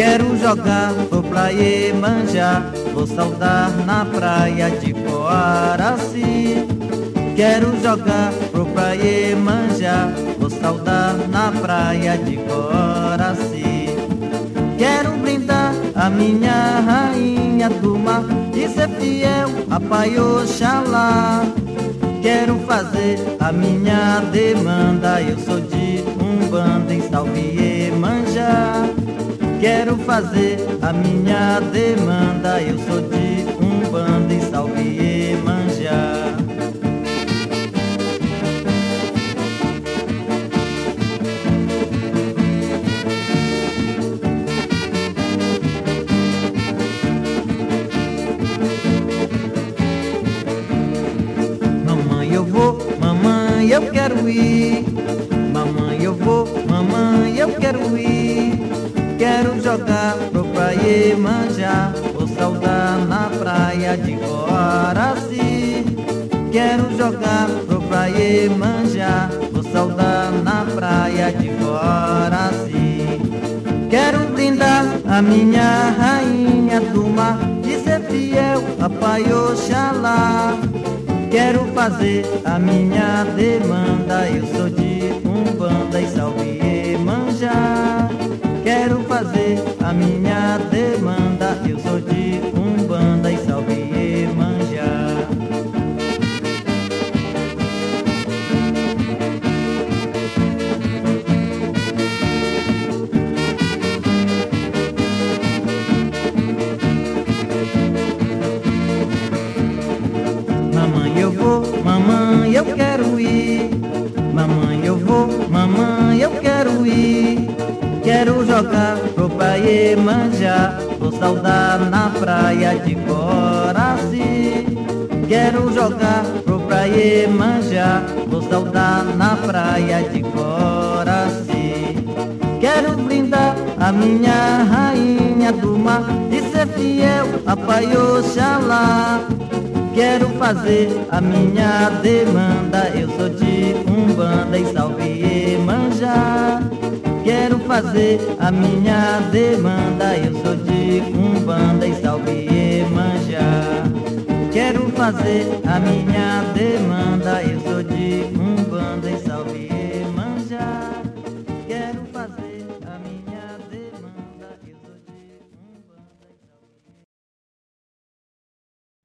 Quero jogar pro praia manjar, vou saudar na praia de Coaraci. Quero jogar pro praia manjar, vou saudar na praia de Coaraci. Quero brindar a minha rainha do mar e ser fiel a Pai Oxalá. Quero fazer a minha demanda, eu sou de Umbanda em Salve Iemanjá. Quero fazer a minha demanda, eu sou de Umbanda em Salve Iemanjá. Mamãe, eu vou, mamãe, eu quero ir. Mamãe, eu vou, mamãe, eu quero ir. Quero jogar pro praia manjar, vou saudar na praia de Coaraci. Quero jogar pro praia manjar, vou saudar na praia de Coaraci. Quero brindar a minha rainha do mar e ser fiel a Pai Oxalá. Quero fazer a minha demanda, eu sou de Umbanda e Salve Iemanjá. Quero fazer a minha demanda, eu sou de Umbanda e Salve Iemanjá. Mamãe, eu vou, mamãe, eu quero ir. Mamãe, eu vou, mamãe, eu quero ir. Quero jogar pro praia manjar, vou saudar na praia de Coaraci. Quero jogar pro praia manjar, vou saudar na praia de Coaraci. Quero brindar a minha rainha do mar e ser fiel a Pai Oxalá. Quero fazer a minha demanda, eu sou de Umbanda e Salve Iemanjá. Quero fazer a minha demanda, eu sou de Umbanda e Salve Iemanjá. Quero fazer a minha demanda.